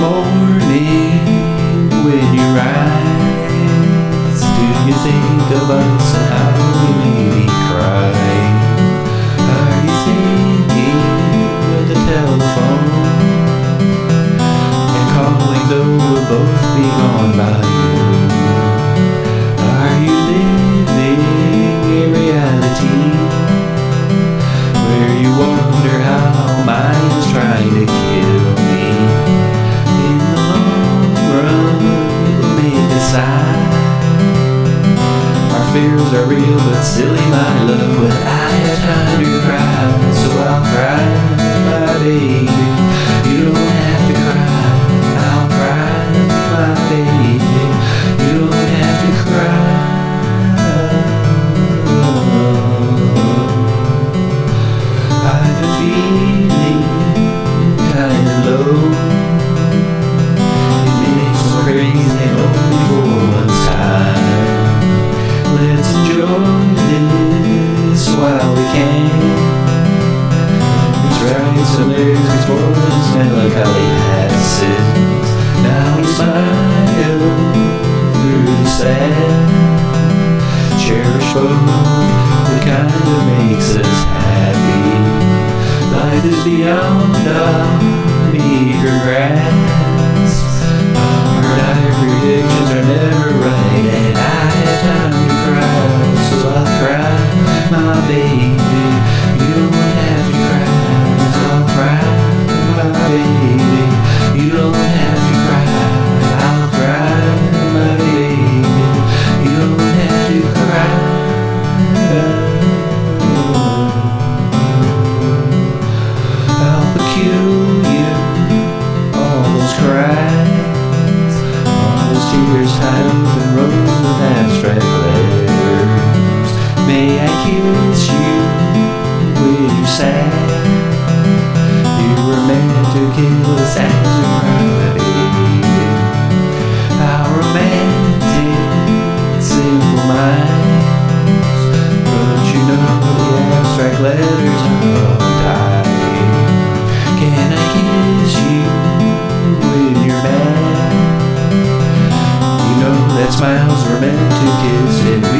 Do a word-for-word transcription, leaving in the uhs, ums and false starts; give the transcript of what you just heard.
morning when you rise, do you think of us and how we made me cry? Are you thinking of the telephone and calling though we'll both be gone by you? Are you living a reality where you wonder how mine is trying to kill me? In the long run, it'll make us sigh. Our fears are real but silly, my love. When I have time to cry, so I'll cry, my baby. You don't have to cry, I'll cry, my baby. You don't have to cry. I've been feeling kinda low. It makes me crazy and lonely for one's time. Let's enjoy this while we can. It's right, so there's these moments melancholy passes. Now we smile through the sad. Cherish both, the kind that makes us happy. Life is beyond our meager grasp. Our dire predictions are never right, and I have time to cry, so I'll cry, my baby. You don't have to cry, so I'll cry, my baby. You don't have to cry, I'll cry, my baby. You don't have to cry. How peculiar all those cries, all those tears tied up in rows of abstract letters. May I kiss you when you're sad? You were meant to kill us as you cry, baby. How romantic, simple minds, but you know the abstract letters are all dying. Can I kiss you when you're mad? You know that smiles were meant to kiss it